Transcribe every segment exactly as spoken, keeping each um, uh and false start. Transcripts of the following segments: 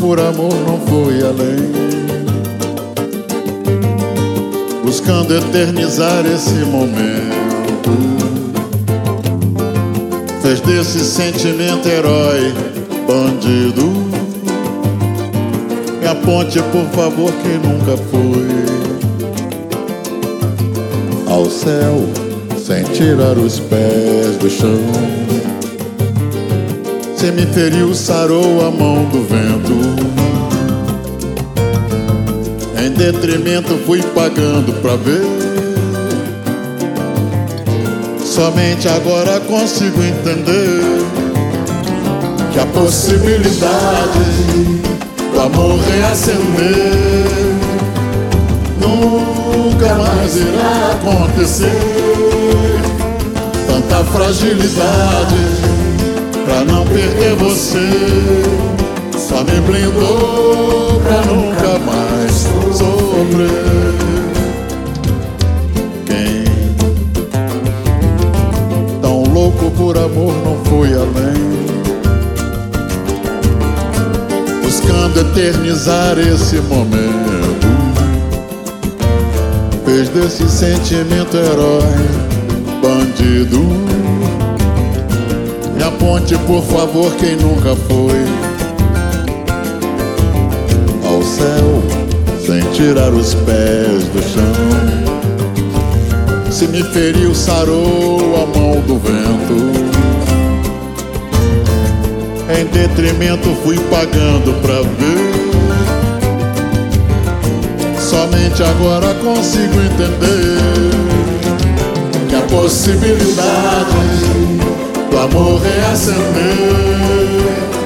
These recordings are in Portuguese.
por amor não foi além, buscando eternizar esse momento. Fez desse sentimento herói, bandido. Me aponte, por favor, quem nunca foi ao céu sem tirar os pés do chão. Se me feriu, sarou a mão do vento. Em detrimento fui pagando pra ver. Somente agora consigo entender que a possibilidade do amor reacender nunca mais irá acontecer. Tanta fragilidade pra não perder você só me blindou pra nunca mais sofrer. Quem tão louco por amor não foi além, buscando eternizar esse momento. Fez desse sentimento herói, bandido. Me aponte, por favor, quem nunca foi ao céu sem tirar os pés do chão. Se me feriu, sarou a mão do vento. Em detrimento fui pagando pra ver. Somente agora consigo entender que a possibilidade do amor reacender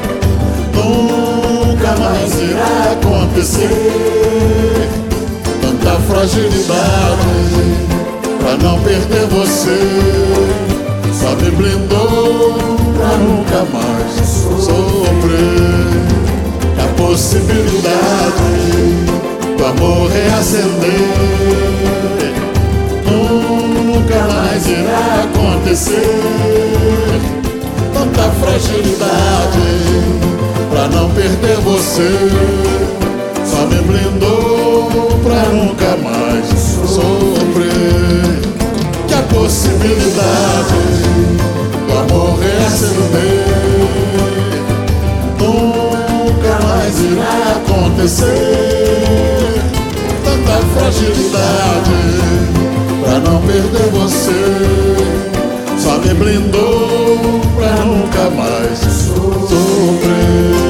nunca mais irá acontecer. Tanta fragilidade pra não perder você só me blindou pra nunca mais sofrer. Que a possibilidade do amor reacender nunca mais irá acontecer. Tanta fragilidade pra não perder você só me blindou pra nunca mais sofrer. Que a possibilidade do amor reacender nunca mais irá acontecer. Tanta fragilidade pra não perder você só me blindou pra nunca mais sofrer.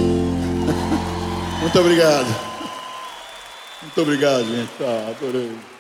Muito obrigado. Muito obrigado, gente. Ah, adorei.